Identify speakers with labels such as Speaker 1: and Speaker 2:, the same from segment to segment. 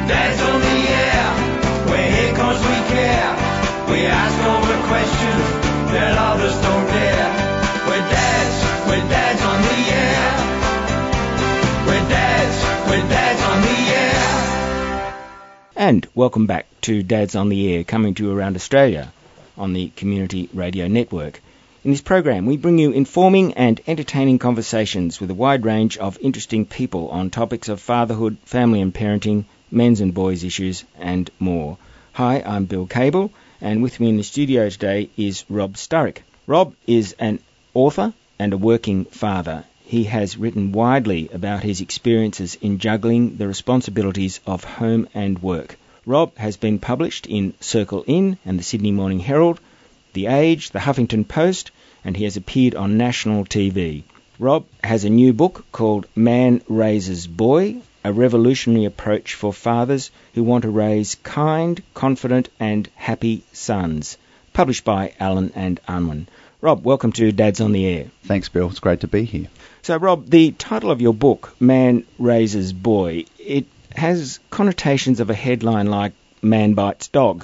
Speaker 1: Dad's on the air, we're here 'cause we care. We ask all the questions that others don't dare. We're dads on the air. We're dads on the air.
Speaker 2: And welcome back to Dads on the Air, coming to you around Australia on the Community Radio Network. In this program, we bring you informing and entertaining conversations with a wide range of interesting people on topics of fatherhood, family and parenting, men's and boys' issues, and more. Hi, I'm Bill Cable, and with me in the studio today is Rob Sturrock. Rob is an author and a working father. He has written widely about his experiences in juggling the responsibilities of home and work. Rob has been published in Circle Inn and the Sydney Morning Herald, The Age, the Huffington Post, and he has appeared on national TV. Rob has a new book called Man Raises Boy, a revolutionary approach for fathers who want to raise kind, confident and happy sons, published by Allen and Unwin. Rob, welcome to Dads on the Air.
Speaker 3: Thanks, Bill. It's great to be here.
Speaker 2: So, Rob, the title of your book, Man Raises Boy, it has connotations of a headline like Man Bites Dog.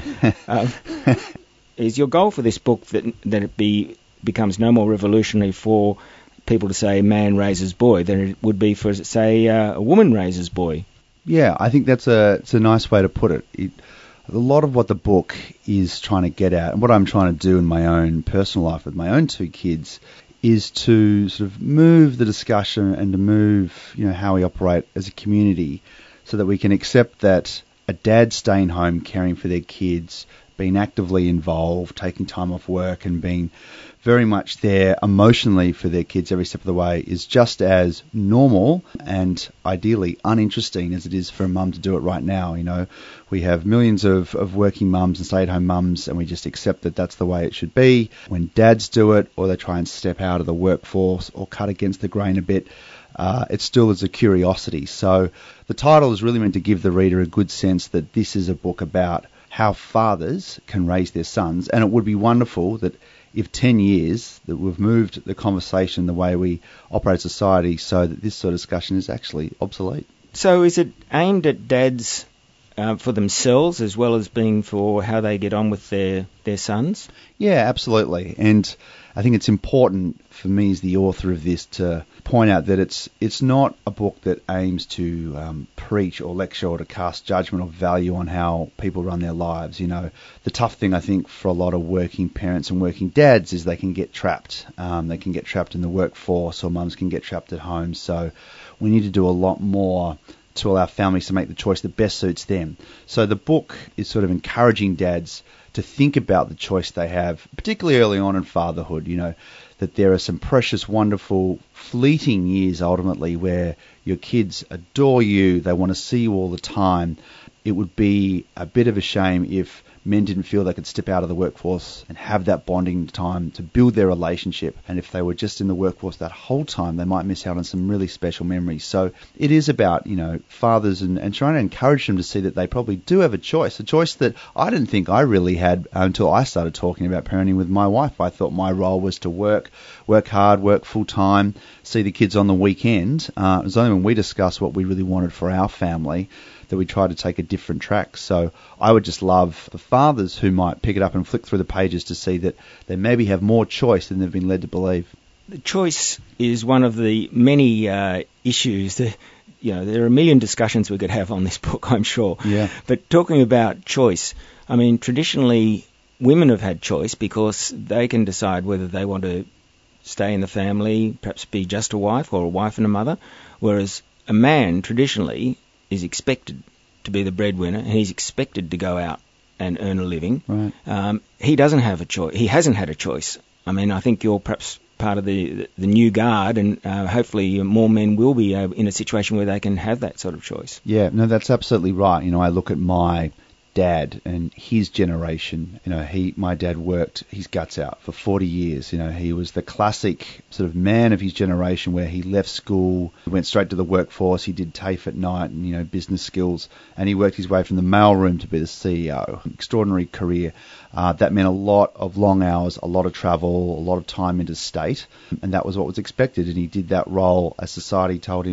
Speaker 2: Is your goal for this book that it becomes no more revolutionary for people to say man raises boy than it would be for, say, a woman raises boy?
Speaker 3: Yeah, I think it's a nice way to put it. A lot of what the book is trying to get at, and what I'm trying to do in my own personal life with my own two kids, is to sort of move the discussion and to move, how we operate as a community, so that we can accept that a dad staying home caring for their kids, being actively involved, taking time off work and being very much there emotionally for their kids every step of the way is just as normal and ideally uninteresting as it is for a mum to do it right now. We have millions of working mums and stay-at-home mums, and we just accept that that's the way it should be. When dads do it, or they try and step out of the workforce or cut against the grain a bit, it still is a curiosity. So the title is really meant to give the reader a good sense that this is a book about how fathers can raise their sons, and it would be wonderful that if 10 years that we've moved the conversation the way we operate society so that this sort of discussion is actually obsolete.
Speaker 2: So is it aimed at dads for themselves as well as being for how they get on with their sons?
Speaker 3: Yeah, absolutely. And I think it's important for me as the author of this to point out that it's not a book that aims to preach or lecture or to cast judgment or value on how people run their lives. The tough thing I think for a lot of working parents and working dads is they can get trapped. They can get trapped in the workforce, or mums can get trapped at home. So we need to do a lot more to allow families to make the choice that best suits them. So the book is sort of encouraging dads to think about the choice they have, particularly early on in fatherhood, that there are some precious, wonderful, fleeting years ultimately where your kids adore you, they want to see you all the time. It would be a bit of a shame if men didn't feel they could step out of the workforce and have that bonding time to build their relationship. And if they were just in the workforce that whole time, they might miss out on some really special memories. So it is about, fathers and trying to encourage them to see that they probably do have a choice that I didn't think I really had until I started talking about parenting with my wife. I thought my role was to work hard, work full time, see the kids on the weekend. It was only when we discussed what we really wanted for our family that we try to take a different track. So I would just love the fathers who might pick it up and flick through the pages to see that they maybe have more choice than they've been led to believe.
Speaker 2: The choice is one of the many issues that, there are a million discussions we could have on this book, I'm sure.
Speaker 3: Yeah.
Speaker 2: But talking about choice, traditionally women have had choice because they can decide whether they want to stay in the family, perhaps be just a wife or a wife and a mother, whereas a man traditionally is expected to be the breadwinner, and he's expected to go out and earn a living.
Speaker 3: Right.
Speaker 2: He doesn't have a choice. He hasn't had a choice. I think you're perhaps part of the new guard, and hopefully more men will be in a situation where they can have that sort of choice.
Speaker 3: Yeah, no, that's absolutely right. I look at my dad and his generation. My dad worked his guts out for 40 years. He was the classic sort of man of his generation where he left school, went straight to the workforce. He did TAFE at night and, business skills, and he worked his way from the mailroom to be the CEO. Extraordinary career. That meant a lot of long hours, a lot of travel, a lot of time interstate, and that was what was expected. And he did that role as society told him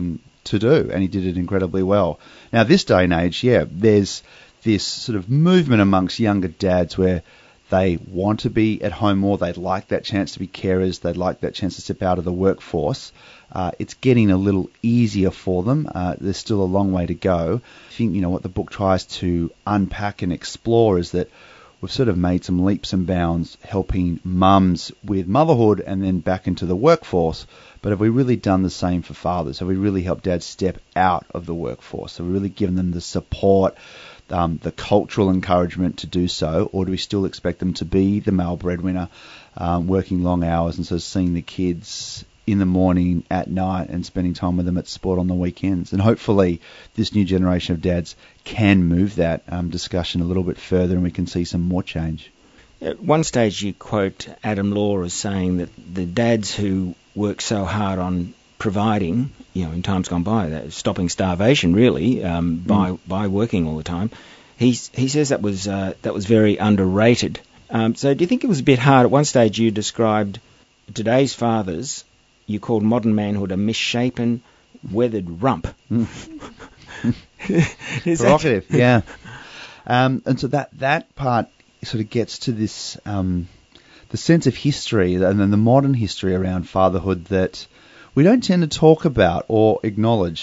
Speaker 3: to do, and he did it incredibly well. Now, this day and age, there's this sort of movement amongst younger dads where they want to be at home more, they'd like that chance to be carers, they'd like that chance to step out of the workforce. It's getting a little easier for them. There's still a long way to go. I think, what the book tries to unpack and explore is that we've sort of made some leaps and bounds helping mums with motherhood and then back into the workforce. But have we really done the same for fathers? Have we really helped dads step out of the workforce? Have we really given them the support, the cultural encouragement to do so? Or do we still expect them to be the male breadwinner, working long hours and sort of seeing the kids in the morning, at night, and spending time with them at sport on the weekends? And hopefully this new generation of dads can move that discussion a little bit further and we can see some more change.
Speaker 2: At one stage you quote Adam Law as saying that the dads who work so hard on providing, in times gone by, stopping starvation really, by working all the time, he says that was very underrated. So do you think it was a bit hard? At one stage you described today's fathers, you called modern manhood a misshapen, weathered rump.
Speaker 3: Provocative, yeah. And so that part sort of gets to this, the sense of history and then the modern history around fatherhood that we don't tend to talk about or acknowledge.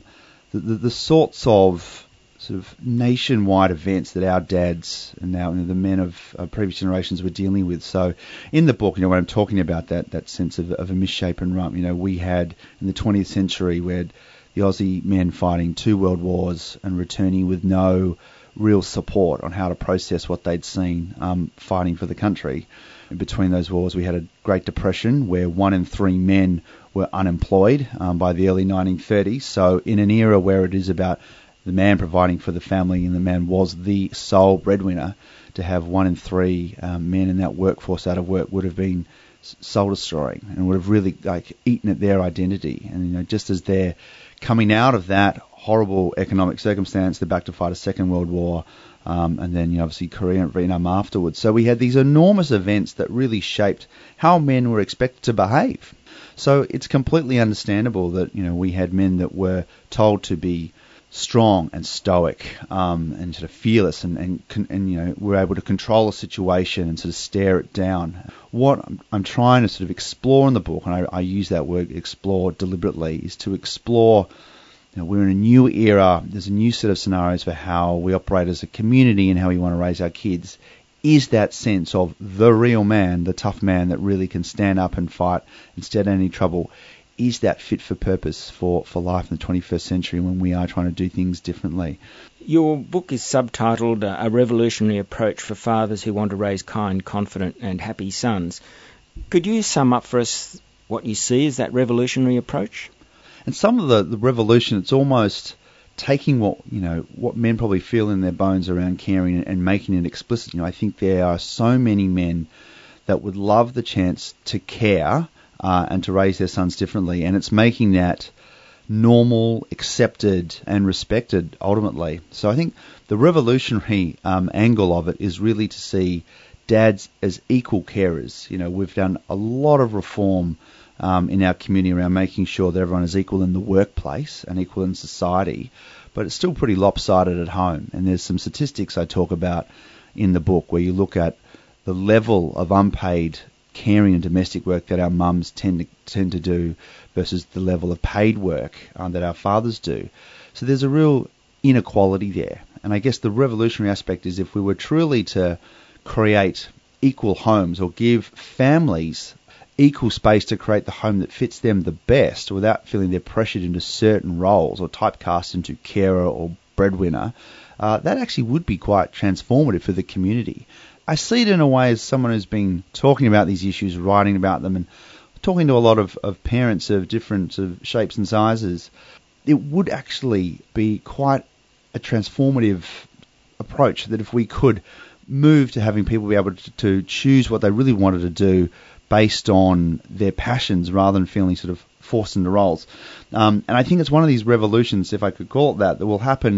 Speaker 3: The sorts of sort of nationwide events that our dads and now the men of previous generations were dealing with. So in the book, when I'm talking about that sense of a misshapen rump, we had in the 20th century we had the Aussie men fighting 2 world wars and returning with no real support on how to process what they'd seen fighting for the country. In between those wars, we had a Great Depression where 1 in 3 men were unemployed by the early 1930s. So in an era where it is about the man providing for the family and the man was the sole breadwinner, to have 1 in 3 men in that workforce out of work would have been soul destroying and would have really eaten at their identity. And just as they're coming out of that horrible economic circumstance, they're back to fight a Second World War, and then obviously Korea and Vietnam afterwards. So we had these enormous events that really shaped how men were expected to behave. So it's completely understandable that we had men that were told to be strong and stoic and sort of fearless and were able to control a situation and sort of stare it down. What I'm trying to sort of explore in the book, and I use that word explore deliberately, is to explore, we're in a new era, there's a new set of scenarios for how we operate as a community and how we want to raise our kids. Is that sense of the real man, the tough man that really can stand up and fight and stand any trouble, is that fit for purpose for life in the 21st century when we are trying to do things differently?
Speaker 2: Your book is subtitled A Revolutionary Approach for Fathers Who Want to Raise Kind, Confident and Happy Sons. Could you sum up for us what you see as that revolutionary approach?
Speaker 3: And some of the revolution, it's almost taking what men probably feel in their bones around caring and making it explicit. I think there are so many men that would love the chance to care and to raise their sons differently, and it's making that normal, accepted and respected ultimately. So I think the revolutionary angle of it is really to see dads as equal carers. We've done a lot of reform in our community around making sure that everyone is equal in the workplace and equal in society, but it's still pretty lopsided at home. And there's some statistics I talk about in the book where you look at the level of unpaid caring and domestic work that our mums tend to do versus the level of paid work that our fathers do. So there's a real inequality there. And I guess the revolutionary aspect is if we were truly to create equal homes or give families equal space to create the home that fits them the best without feeling they're pressured into certain roles or typecast into carer or breadwinner, that actually would be quite transformative for the community. I see it in a way as someone who's been talking about these issues, writing about them, and talking to a lot of parents of different sort of shapes and sizes. It would actually be quite a transformative approach that if we could move to having people be able to choose what they really wanted to do based on their passions rather than feeling sort of forced into roles. And I think it's one of these revolutions, if I could call it that will happen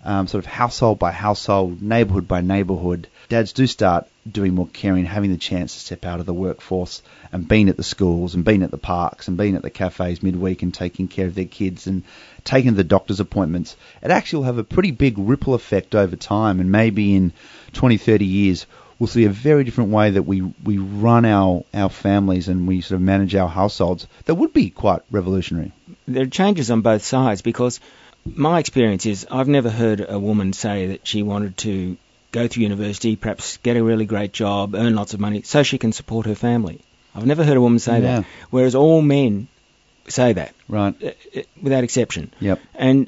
Speaker 3: sort of household by household, neighbourhood by neighbourhood, dads do start doing more caring, having the chance to step out of the workforce and being at the schools and being at the parks and being at the cafes midweek and taking care of their kids and taking the doctor's appointments. It actually will have a pretty big ripple effect over time, and maybe in 20, 30 years we'll see a very different way that we run our families and we sort of manage our households. That would be quite revolutionary.
Speaker 2: There are changes on both sides, because my experience is I've never heard a woman say that she wanted to go through university, perhaps get a really great job, earn lots of money so she can support her family. I've never heard a woman say that, whereas all men say that,
Speaker 3: right,
Speaker 2: without exception.
Speaker 3: Yep.
Speaker 2: And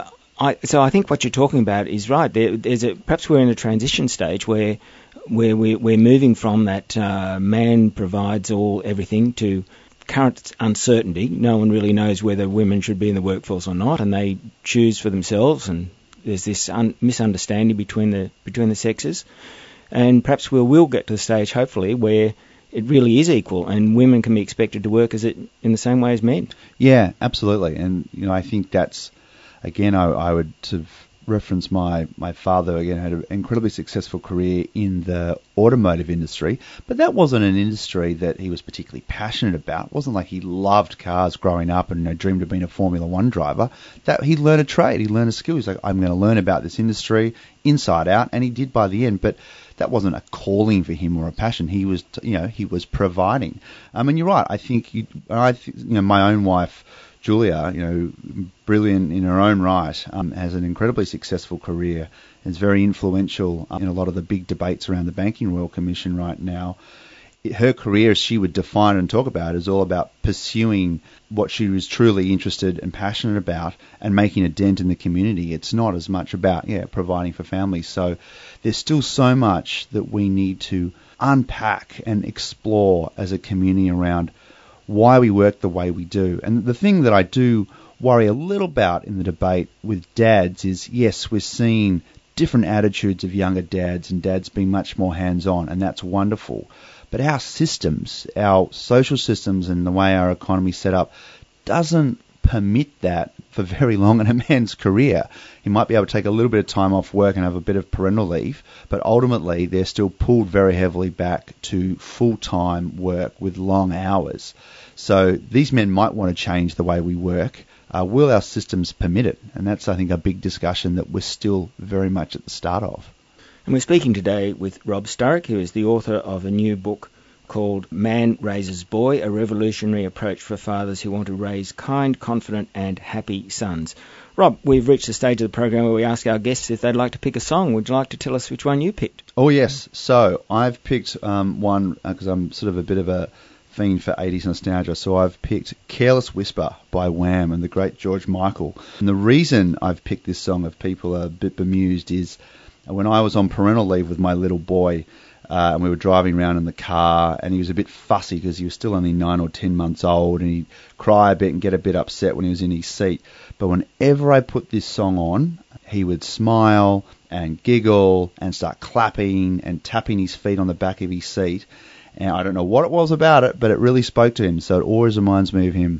Speaker 2: so I think what you're talking about is right. Perhaps we're in a transition stage where we're moving from that man provides everything to current uncertainty. No one really knows whether women should be in the workforce or not, and they choose for themselves, and there's this misunderstanding between the sexes. And perhaps we will get to the stage, hopefully, where it really is equal and women can be expected to work in the same way as men.
Speaker 3: Yeah, absolutely. And, I think that's, again, I would sort of reference my father, again, had an incredibly successful career in the automotive industry, but that wasn't an industry that he was particularly passionate about. It wasn't like he loved cars growing up and dreamed of being a Formula One driver. That he learned a trade, he learned a skill. He's like, I'm going to learn about this industry inside out, and he did by the end. But that wasn't a calling for him or a passion. He was, he was providing. And you're right. I think my own wife, Julia, brilliant in her own right, has an incredibly successful career, is very influential in a lot of the big debates around the Banking Royal Commission right now. Her career, as she would define and talk about, is all about pursuing what she was truly interested and passionate about and making a dent in the community. It's not as much about, providing for families. So there's still so much that we need to unpack and explore as a community around why we work the way we do. And the thing that I do worry a little about in the debate with dads is, yes, we're seeing different attitudes of younger dads and dads being much more hands-on, and that's wonderful. But our systems, our social systems and the way our economy is set up doesn't permit that for very long in a man's career. He might be able to take a little bit of time off work and have a bit of parental leave, but ultimately they're still pulled very heavily back to full-time work with long hours. So these men might want to change the way we work. Will our systems permit it? And that's, I think, a big discussion that we're still very much at the start of.
Speaker 2: And we're speaking today with Rob Sturrock, who is the author of a new book called Man Raises Boy, a revolutionary approach for fathers who want to raise kind, confident and happy sons. Rob, we've reached the stage of the program where we ask our guests if they'd like to pick a song. Would you like to tell us which one you picked?
Speaker 3: Oh, yes. So I've picked one because I'm sort of a bit of a fiend for 80s nostalgia. So I've picked Careless Whisper by Wham and the great George Michael. And the reason I've picked this song, if people are a bit bemused, is when I was on parental leave with my little boy, and we were driving around in the car, and he was a bit fussy because he was still only 9 or 10 months old, and he'd cry a bit and get a bit upset when he was in his seat. But whenever I put this song on, he would smile and giggle and start clapping and tapping his feet on the back of his seat. And I don't know what it was about it, but it really spoke to him, so it always reminds me of him.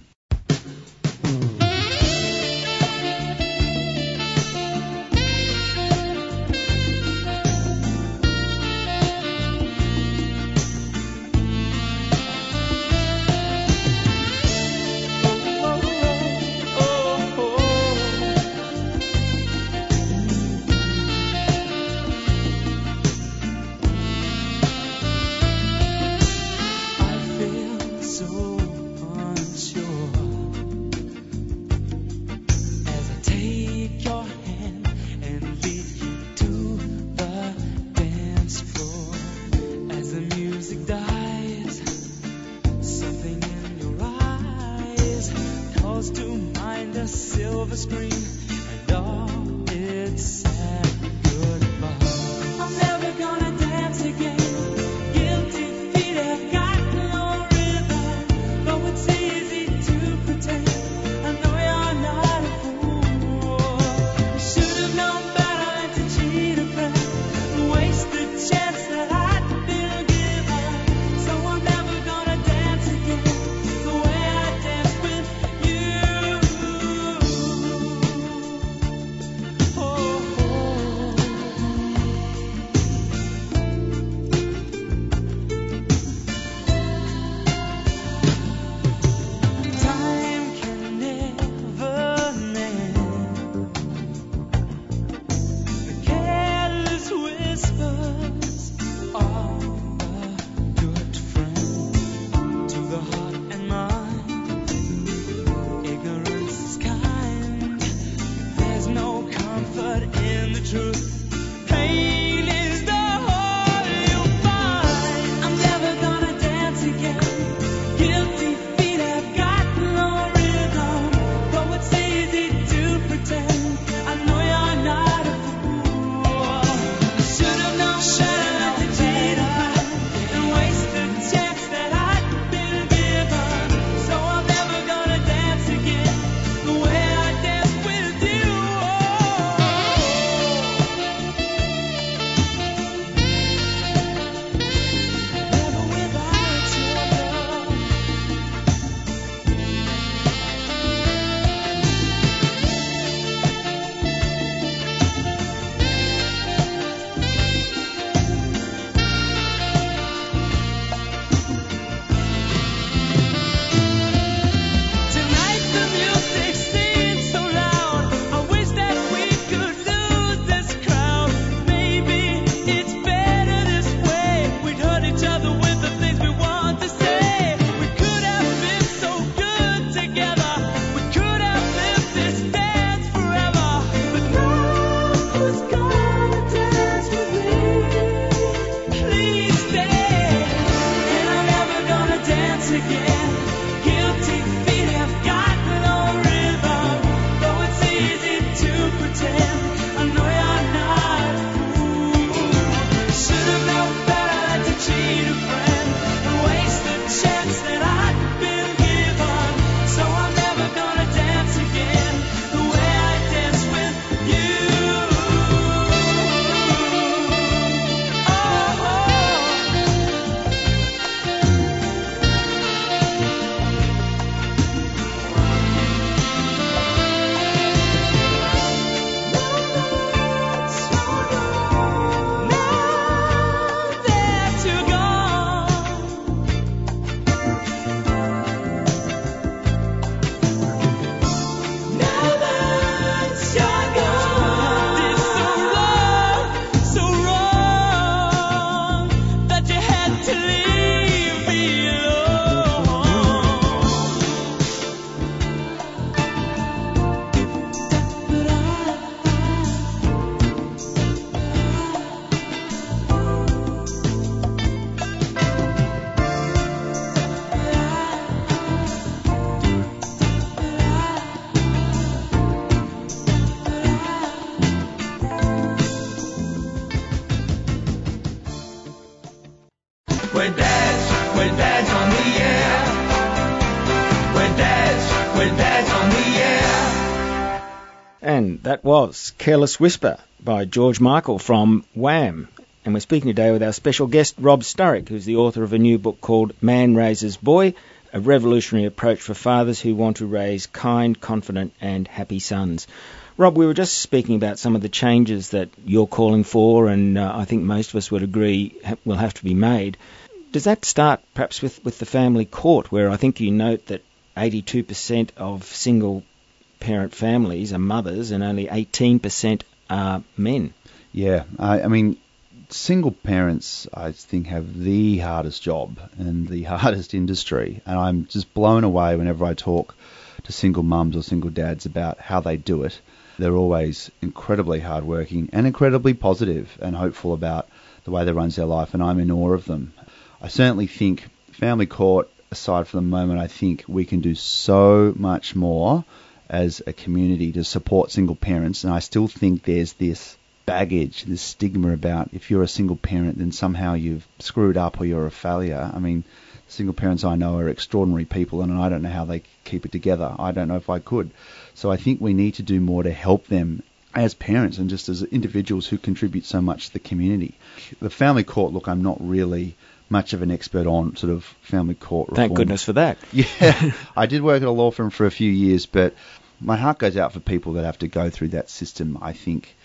Speaker 1: We're dads on the air. We're dads on the air.
Speaker 2: And that was Careless Whisper by George Michael from Wham. And we're speaking today with our special guest, Rob Sturrock, who's the author of a new book called Man Raises Boy, a revolutionary approach for fathers who want to raise kind, confident and happy sons. Rob, we were just speaking about some of the changes that you're calling for, and I think most of us would agree will have to be made. Does that start perhaps with the family court, where I think you note that 82% of single-parent families are mothers and only 18% are men?
Speaker 3: Yeah, I mean, single parents, I think, have the hardest job and the hardest industry, and I'm just blown away whenever I talk to single mums or single dads about how they do it. They're always incredibly hardworking and incredibly positive and hopeful about the way they run their life, and I'm in awe of them. I certainly think family court, aside from the moment, I think we can do so much more as a community to support single parents, and I still think there's this baggage, this stigma about if you're a single parent, then somehow you've screwed up or you're a failure. I mean, single parents I know are extraordinary people, and I don't know how they keep it together. I don't know if I could. So I think we need to do more to help them as parents and just as individuals who contribute so much to the community. The family court, look, I'm not really much of an expert on sort of family court reform.
Speaker 2: Thank goodness for that.
Speaker 3: Yeah, I did work at a law firm for a few years, but my heart goes out for people that have to go through that system, I think,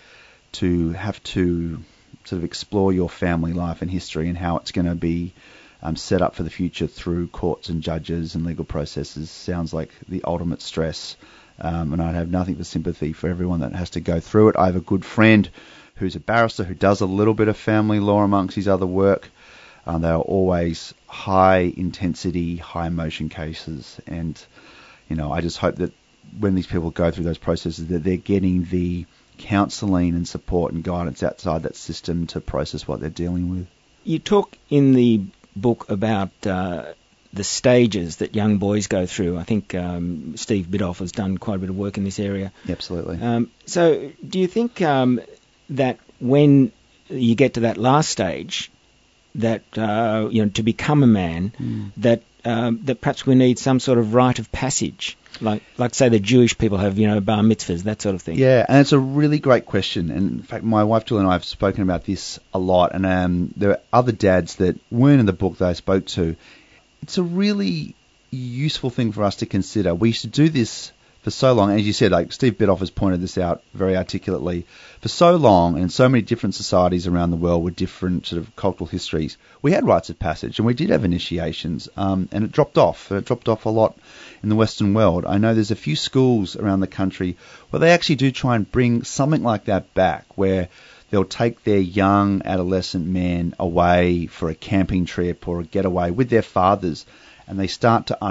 Speaker 3: to have to sort of explore your family life and history and how it's going to be set up for the future through courts and judges and legal processes sounds like the ultimate stress. And I have nothing but sympathy for everyone that has to go through it. I have a good friend who's a barrister who does a little bit of family law amongst his other work. They are always high intensity, high emotion cases. And, you know, I just hope that when these people go through those processes that they're getting the counselling and support and guidance outside that system to process what they're dealing with.
Speaker 2: You talk in the book about the stages that young boys go through. I think Steve Biddulph has done quite a bit of work in this area.
Speaker 3: Absolutely.
Speaker 2: So do you think that when you get to that last stage, that to become a man, that perhaps we need some sort of rite of passage, like say the Jewish people have, bar mitzvahs, that sort of thing?
Speaker 3: Yeah, and it's a really great question. And in fact, my wife Julie and I have spoken about this a lot. And there are other dads that weren't in the book that I spoke to. It's a really useful thing for us to consider. We used to do this for so long, as you said, like Steve Biddulph has pointed this out very articulately. For so long, and in so many different societies around the world with different sort of cultural histories, we had rites of passage and we did have initiations, and it dropped off. It dropped off a lot in the Western world. I know there's a few schools around the country where they actually do try and bring something like that back, where they'll take their young adolescent men away for a camping trip or a getaway with their fathers, and they start to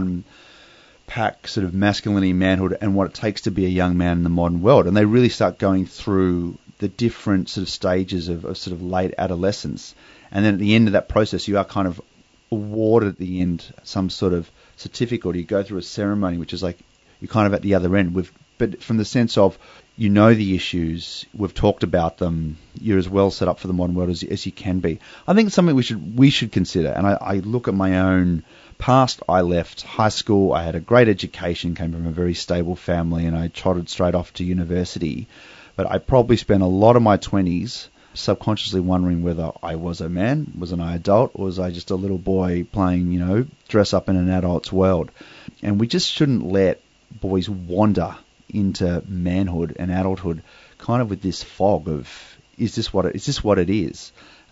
Speaker 3: unpack sort of masculinity, manhood, and what it takes to be a young man in the modern world. And they really start going through the different sort of stages of sort of late adolescence. And then at the end of that process, you are kind of awarded at the end some sort of certificate, or you go through a ceremony, which is like you're kind of at the other end. But from the sense of, the issues, we've talked about them, you're as well set up for the modern world as you can be. I think it's something we should consider. And I look at my own past. I left high school, I had a great education, came from a very stable family, and I trotted straight off to university. But I probably spent a lot of my 20s subconsciously wondering whether I was a man, was I adult, or was I just a little boy playing, dress up in an adult's world. And we just shouldn't let boys wander into manhood and adulthood kind of with this fog of, is this what it is?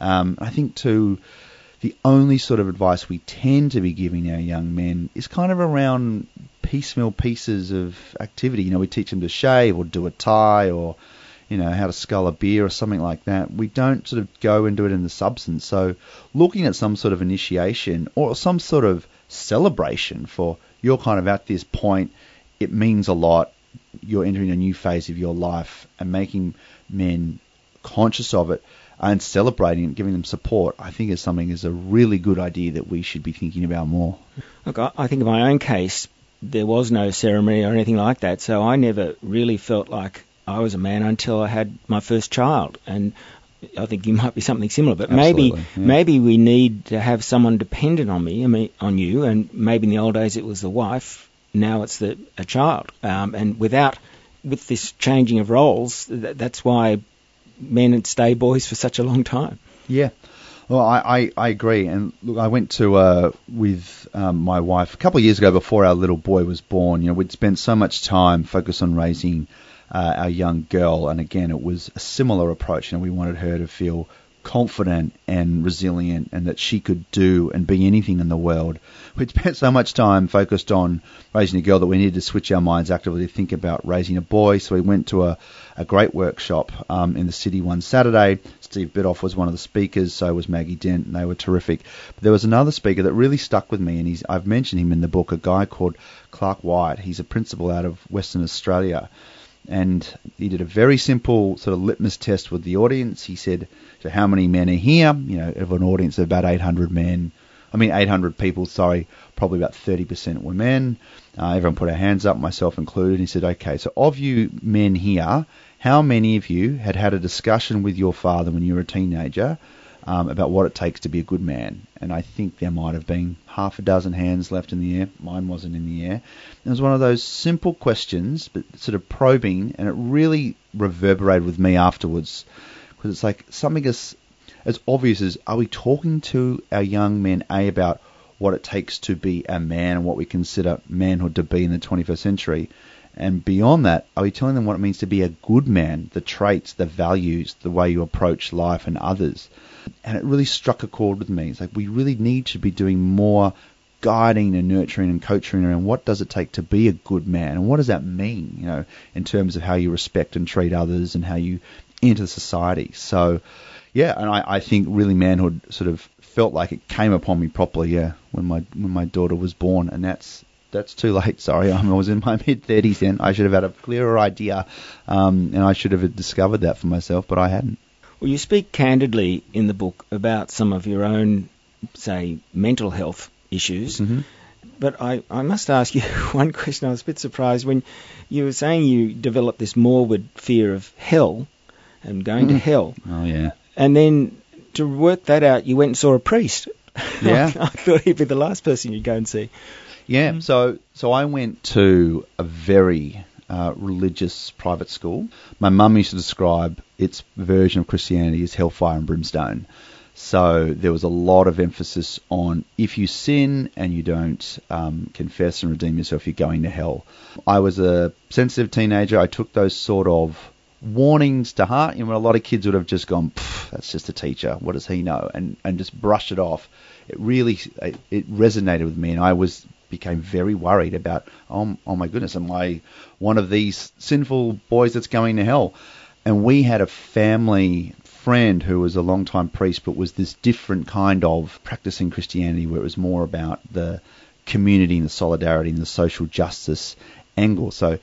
Speaker 3: I think too, the only sort of advice we tend to be giving our young men is kind of around piecemeal pieces of activity. We teach them to shave or do a tie, or how to scull a beer or something like that. We don't sort of go and do it in the substance. So looking at some sort of initiation or some sort of celebration for you're kind of at this point, it means a lot. You're entering a new phase of your life, and making men conscious of it and celebrating it, giving them support, I think is a really good idea that we should be thinking about more.
Speaker 2: Look, I think in my own case, there was no ceremony or anything like that, so I never really felt like I was a man until I had my first child. And I think you might be something similar, but maybe we need to have someone dependent on on you, and maybe in the old days it was the wife. Now it's a child, and with this changing of roles, that's why men stay boys for such a long time.
Speaker 3: Yeah, well, I agree. And look, I went to with my wife a couple of years ago before our little boy was born. We'd spent so much time focused on raising our young girl, and again, it was a similar approach. We wanted her to feel confident and resilient, and that she could do and be anything in the world. We'd spent so much time focused on raising a girl that we needed to switch our minds actively to think about raising a boy. So we went to a great workshop in the city one Saturday. Steve Biddulph was one of the speakers, so was Maggie Dent, and they were terrific. But there was another speaker that really stuck with me, and I've mentioned him in the book, a guy called Clark White. He's a principal out of Western Australia. And he did a very simple sort of litmus test with the audience. He said, so how many men are here? Of an audience of about 800 people, probably about 30% were men. Everyone put our hands up, myself included. He said, okay, so of you men here, how many of you had a discussion with your father when you were a teenager about what it takes to be a good man? And I think there might have been half a dozen hands left in the air. Mine wasn't in the air. It was one of those simple questions, but sort of probing, and it really reverberated with me afterwards, because it's like something as obvious as, are we talking to our young men, about what it takes to be a man and what we consider manhood to be in the 21st century? And beyond that, are we telling them what it means to be a good man, the traits, the values, the way you approach life and others? And it really struck a chord with me. It's like we really need to be doing more guiding and nurturing and coaching around what does it take to be a good man, and what does that mean, in terms of how you respect and treat others and how you enter society. So, yeah, and I think really manhood sort of felt like it came upon me properly, when my daughter was born, and that's that's too late. Sorry, I was in my mid-30s then. I should have had a clearer idea, and I should have discovered that for myself, but I hadn't.
Speaker 2: Well, you speak candidly in the book about some of your own, say, mental health issues.
Speaker 3: Mm-hmm.
Speaker 2: But I must ask you one question. I was a bit surprised when you were saying you developed this morbid fear of hell and going to hell.
Speaker 3: Oh, yeah.
Speaker 2: And then to work that out, you went and saw a priest.
Speaker 3: Yeah.
Speaker 2: I thought he'd be the last person you'd go and see.
Speaker 3: Yeah, so I went to a very religious private school. My mum used to describe its version of Christianity as hellfire and brimstone. So there was a lot of emphasis on if you sin and you don't confess and redeem yourself, you're going to hell. I was a sensitive teenager. I took those sort of warnings to heart. A lot of kids would have just gone, that's just a teacher. What does he know? And just brushed it off. It really it resonated with me, and I became very worried about, oh my goodness, am I one of these sinful boys that's going to hell? And we had a family friend who was a long-time priest, but was this different kind of practicing Christianity where it was more about the community and the solidarity and the social justice angle. So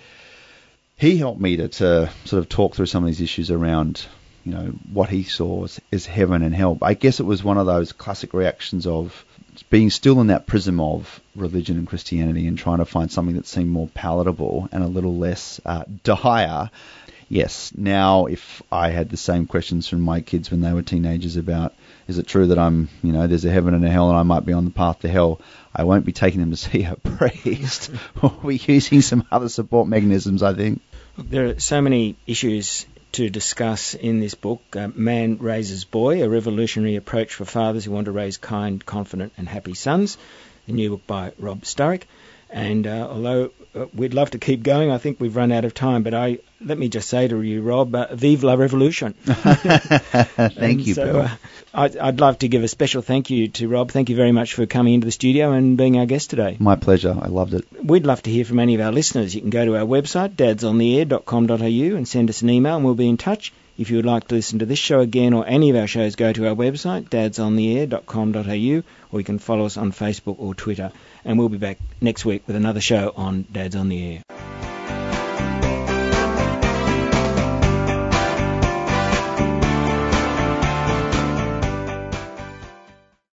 Speaker 3: he helped me to sort of talk through some of these issues around, what he saw as heaven and hell. I guess it was one of those classic reactions of being still in that prism of religion and Christianity and trying to find something that seemed more palatable and a little less dire. Yes, now if I had the same questions from my kids when they were teenagers about, is it true that I'm, there's a heaven and a hell and I might be on the path to hell, I won't be taking them to see a priest. We'll be using some other support mechanisms, I think.
Speaker 2: There are so many issues to discuss in this book. Man Raises Boy, a revolutionary approach for fathers who want to raise kind, confident and happy sons. The new book by Rob Sturrock. And although we'd love to keep going, I think we've run out of time. But let me just say to you, Rob, vive la revolution.
Speaker 3: Thank you, Bill.
Speaker 2: I'd love to give a special thank you to Rob. Thank you very much for coming into the studio and being our guest today.
Speaker 3: My pleasure. I loved it.
Speaker 2: We'd love to hear from any of our listeners. You can go to our website, dadsontheair.com.au, and send us an email and we'll be in touch. If you would like to listen to this show again or any of our shows, go to our website, dadsontheair.com.au, or you can follow us on Facebook or Twitter. And we'll be back next week with another show on Dads on the Air.